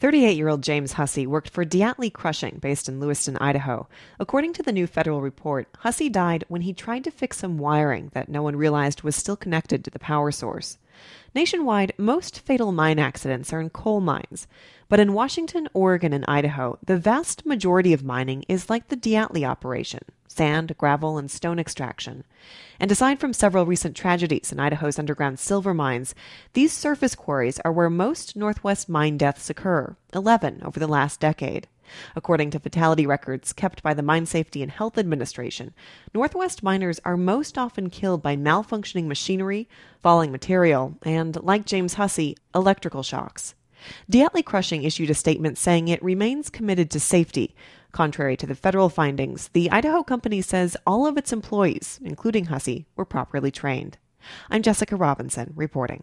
38-year-old James Hussey worked for Diatley Crushing, based in Lewiston, Idaho. According to the new federal report, Hussey died when he tried to fix some wiring that no one realized was still connected to the power source. Nationwide, most fatal mine accidents are in coal mines. But in Washington, Oregon, and Idaho, the vast majority of mining is like the Diatley operation: sand, gravel, and stone extraction. And aside from several recent tragedies in Idaho's underground silver mines, these surface quarries are where most Northwest mine deaths occur, 11 over the last decade. According to fatality records kept by the Mine Safety and Health Administration, Northwest miners are most often killed by malfunctioning machinery, falling material, and, like James Hussey, electrical shocks. Diatley Crushing issued a statement saying it remains committed to safety. Contrary to the federal findings, the Idaho company says all of its employees, including Hussey, were properly trained. I'm Jessica Robinson, reporting.